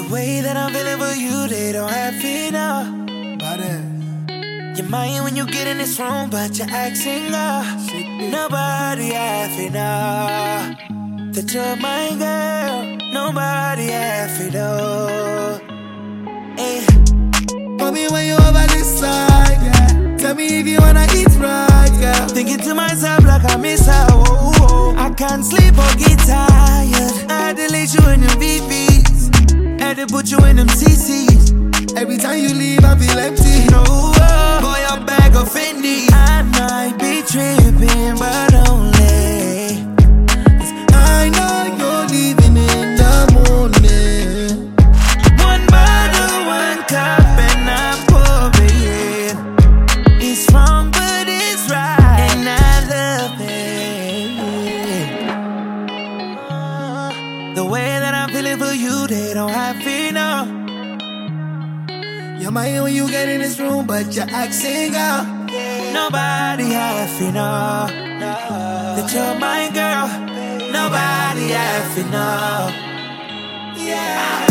way that I'm feeling for you, they don't have to know. You're mine when you get in this room, but you're acting up. Nobody have to know that you're my girl. Nobody have to know. Hey. Mommy, when you over this side, yeah. Tell me if you wanna eat right, yeah. Thinking to myself like I miss her. Oh, oh. I can't sleep or get tired. I had to let you in them VVs. Had to put you in them CCs. Every time you leave, I feel empty. No, boy, your bag of Fendi. I might be tripping, but only 'cause I know you're leaving in the morning. One bottle, one cup, and I'm pouring. It's wrong, but it's right, and I love it. The way that I'm feeling for you, they don't have to know. You're mine when you get in this room, but you're acting up. Nobody have to know that you're my girl. Nobody have to know. Yeah.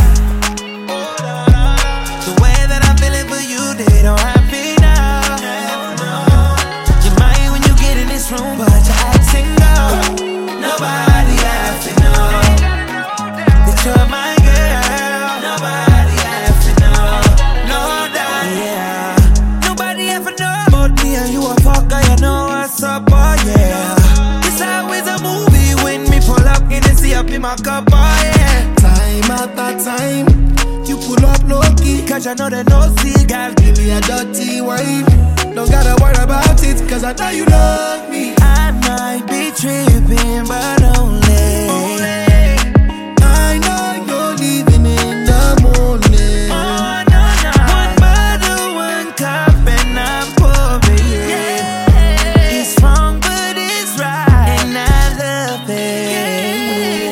The way that I'm feeling for you, they don't have to know. You're mine when you get in this room, but you're acting up. Nobody have to know that you're my girl. Nobody have to know. No doubt. Yeah. Nobody have to know. But me and you a fucker, you know what's up, oh yeah. It's always a movie when me pull up in and see up in my cup, oh yeah. Time after time, you pull up low key. Cause I know that no see, girl, Give me a dirty wine. Don't gotta worry about it, cause I know you love me. I might be tripping, but only I know you're leaving in the morning. oh, no, no. One bottle, one cup, and I'm pouring. It's wrong, but it's right, and I love it.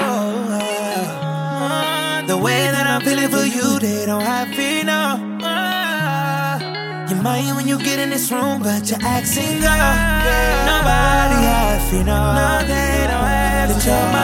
The way that I'm feeling for you, they don't have to know. You're mine when you get in this room, but you're acting up. Nobody have to know that you're